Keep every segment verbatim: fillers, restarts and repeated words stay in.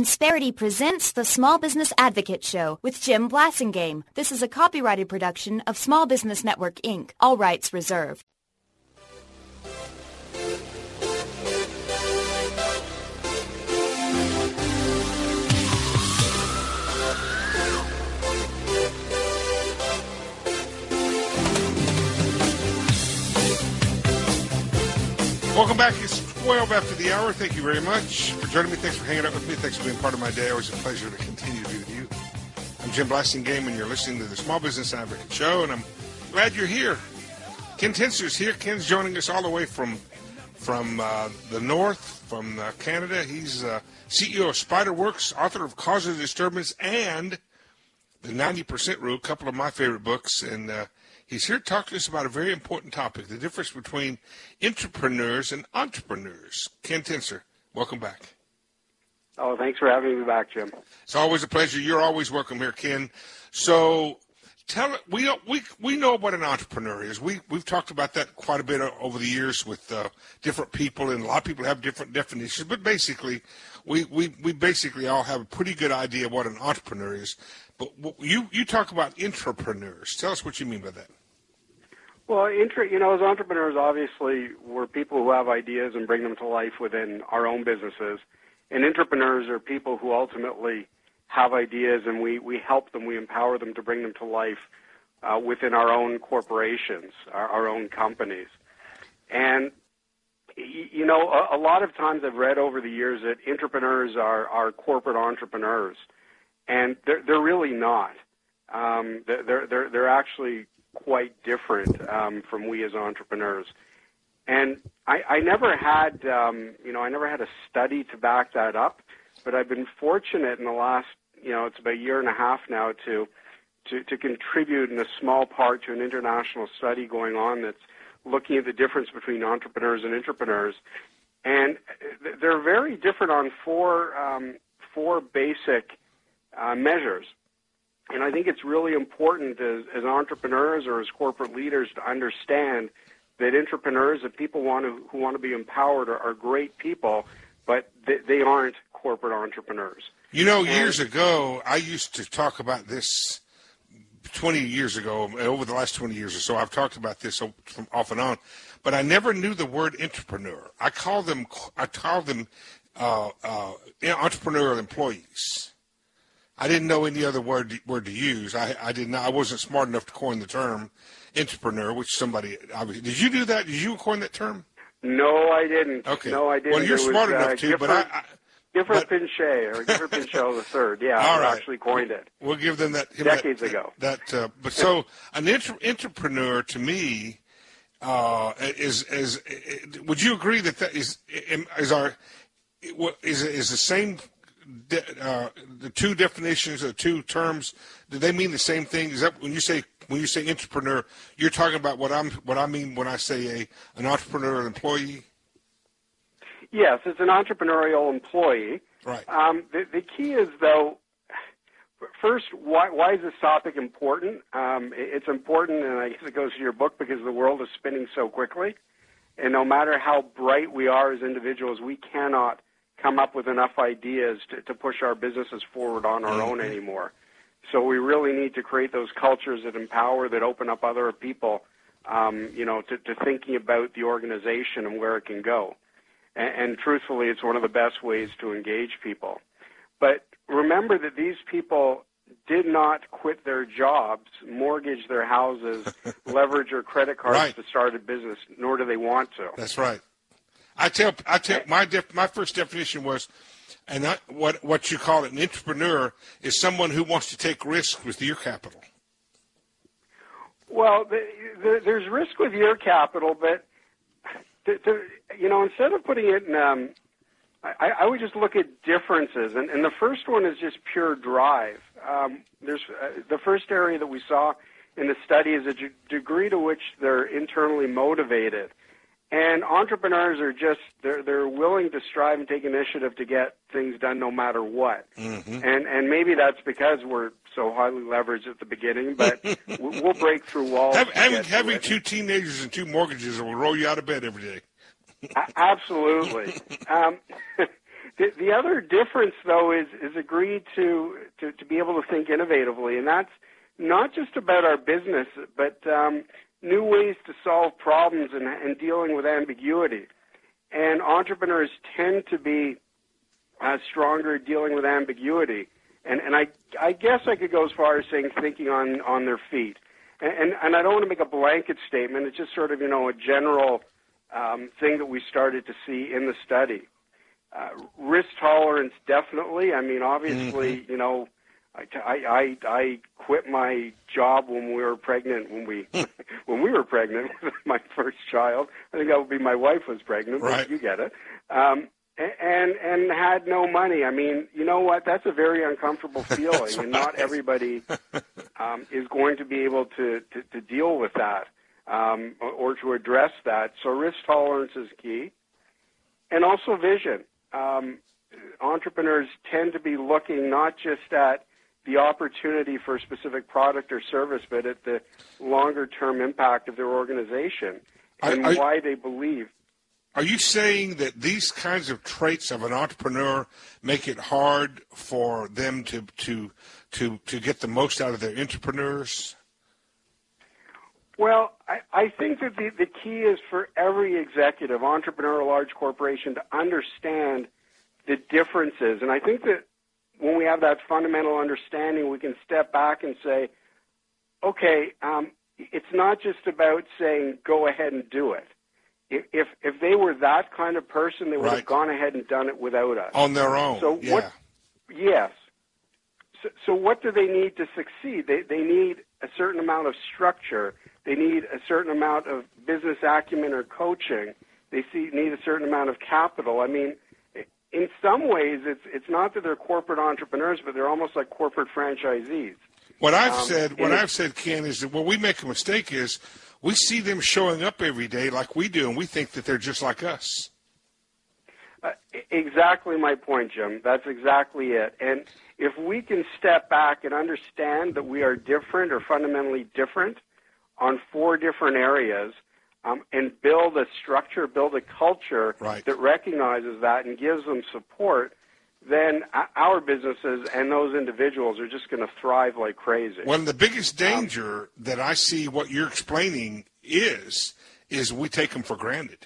Insperity presents the Small Business Advocate Show with Jim Blasingame. This is a copyrighted production of Small Business Network, Incorporated. All rights reserved. Welcome back. It's twelve after the hour. Thank you very much for joining me. Thanks for hanging out with me. Thanks for being part of my day. Always a pleasure to continue to be with you. I'm Jim Blasingame, and you're listening to the Small Business Advocate Show, and I'm glad you're here. Ken Tinster's here. Ken's joining us all the way from from uh, the north, from uh, Canada. He's uh, C E O of SpiderWorks, author of Cause of Disturbance and the ninety percent Rule, a couple of my favorite books, and uh, he's here to talk to us about a very important topic, the difference between entrepreneurs and entrepreneurs. Ken Tinster, welcome back. Oh, thanks for having me back, Jim. It's always a pleasure. You're always welcome here, Ken. So tell we we we know what an entrepreneur is. We we've talked about that quite a bit over the years with uh, different people, and a lot of people have different definitions. But basically, we, we, we basically all have a pretty good idea of what an entrepreneur is. But you you talk about entrepreneurs. Tell us what you mean by that. Well, intra, you know, as entrepreneurs, obviously, we're people who have ideas and bring them to life within our own businesses. And entrepreneurs are people who ultimately have ideas, and we, we help them, we empower them to bring them to life uh, within our own corporations, our, our own companies. And, you know, a, a lot of times I've read over the years that entrepreneurs are, are corporate entrepreneurs, and they're, they're really not. Um, they're, they're, they're actually quite different um, from we as entrepreneurs. And I, I never had, um, you know, I never had a study to back that up, but I've been fortunate in the last, you know, it's about a year and a half now to, to, to contribute in a small part to an international study going on that's looking at the difference between entrepreneurs and entrepreneurs. And they're very different on four, um, four basic uh, measures. And I think it's really important as, as entrepreneurs or as corporate leaders to understand that entrepreneurs, that people want to, who want to be empowered, are, are great people, but they, they aren't corporate entrepreneurs. You know, years and, ago, I used to talk about this twenty years ago, over the last twenty years or so. I've talked about this from off and on, but I never knew the word entrepreneur. I called them, I called them uh, uh, entrepreneurial employees. I didn't know any other word word to use. I I did not. I wasn't smart enough to coin the term entrepreneur, which somebody obviously. Did you do that? Did you coin that term? No, I didn't. Okay. No, I didn't. Well, you're it smart was, enough uh, to, Gifford, but I. I Gifford but, Pinchot or Gifford Pinchot the third. Yeah, all I right. actually coined it. We'll give them that decades that, ago. That, that uh, but so an inter- entrepreneur to me uh, is is. Would you agree that that is is our is is the same? Uh, the two definitions, the two terms, do they mean the same thing? Is that when you say when you say entrepreneur, you're talking about what I'm what I mean when I say a an entrepreneurial employee? Yes, it's an entrepreneurial employee. Right. Um, the, the key is though, first, why why is this topic important? Um, it, it's important, and I guess it goes to your book because the world is spinning so quickly, and no matter how bright we are as individuals, we cannot come up with enough ideas to, to push our businesses forward on our own anymore. So we really need to create those cultures that empower, that open up other people, um, you know, to, to thinking about the organization and where it can go. And, and truthfully, it's one of the best ways to engage people. But remember that these people did not quit their jobs, mortgage their houses, leverage their credit cards right. to start a business, nor do they want to. That's right. I tell, I tell, my def, my first definition was, and I, what what you call it, an entrepreneur is someone who wants to take risks with your capital. Well, the, the, there's risk with your capital, but to, to, you know, instead of putting it in, um, I, I would just look at differences, and, and the first one is just pure drive. Um, there's uh, the first area that we saw in the study is a d- degree to which they're internally motivated. And entrepreneurs are just, they're, they're willing to strive and take initiative to get things done no matter what. Mm-hmm. And and maybe that's because we're so highly leveraged at the beginning, but we'll break through walls. Have, having having two teenagers and two mortgages will roll you out of bed every day. A- absolutely. um, The, the other difference, though, is, is agreed to, to, to be able to think innovatively, and that's not just about our business, but um, new ways to solve problems and, and dealing with ambiguity. And entrepreneurs tend to be uh, stronger dealing with ambiguity. And, and I, I guess I could go as far as saying thinking on, on their feet. And, and, and I don't want to make a blanket statement. It's just sort of, you know, a general um, thing that we started to see in the study. Uh, risk tolerance, definitely. I mean, obviously, mm-hmm. you know, I, I, I quit my job when we were pregnant, when we when we were pregnant with my first child. I think that would be my wife was pregnant, right. But you get it. Um, and and had no money. I mean, you know what? That's a very uncomfortable feeling, and not everybody um, is going to be able to, to, to deal with that um, or to address that. So risk tolerance is key, and also vision. Um, entrepreneurs tend to be looking not just at the opportunity for a specific product or service, but at the longer-term impact of their organization and are, why they believe. Are you saying that these kinds of traits of an entrepreneur make it hard for them to to to, to get the most out of their entrepreneurs? Well, I, I think that the, the key is for every executive, entrepreneur, or large corporation to understand the differences. And I think that when we have that fundamental understanding, we can step back and say, okay, um, it's not just about saying go ahead and do it. If if, if they were that kind of person, they would right. have gone ahead and done it without us. On their own, so yeah. What, yes. So, so what do they need to succeed? They, they need a certain amount of structure. They need a certain amount of business acumen or coaching. They see, need a certain amount of capital. I mean, in some ways, it's it's not that they're corporate entrepreneurs, but they're almost like corporate franchisees. What I've um, said, what I've said, Ken, is that where we make a mistake is we see them showing up every day like we do, and we think that they're just like us. Uh, exactly my point, Jim. That's exactly it. And if we can step back and understand that we are different or fundamentally different on four different areas, Um, and build a structure, build a culture right. that recognizes that and gives them support, then our businesses and those individuals are just going to thrive like crazy. One of the biggest danger um, that I see what you're explaining is, is we take them for granted.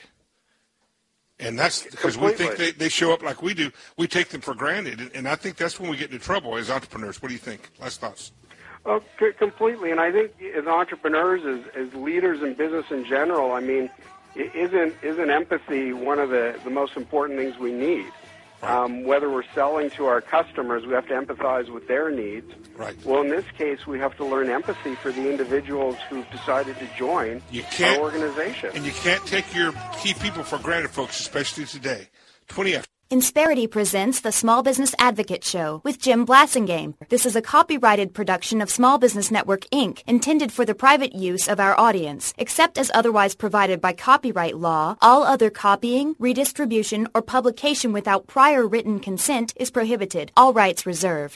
And that's because we think they, they show up like we do. We take them for granted. And, and I think that's when we get into trouble as entrepreneurs. What do you think? Last thoughts. Oh, c- completely. And I think as entrepreneurs, as, as leaders in business in general, I mean, isn't isn't empathy one of the, the most important things we need? Right. Um, whether we're selling to our customers, we have to empathize with their needs. Right. Well, in this case, we have to learn empathy for the individuals who've decided to join you can't, our organization. And you can't take your key people for granted, folks, especially today. twenty after. Insperity presents the Small Business Advocate Show with Jim Blasingame. This is a copyrighted production of Small Business Network, Incorporated, intended for the private use of our audience. Except as otherwise provided by copyright law, all other copying, redistribution, or publication without prior written consent is prohibited. All rights reserved.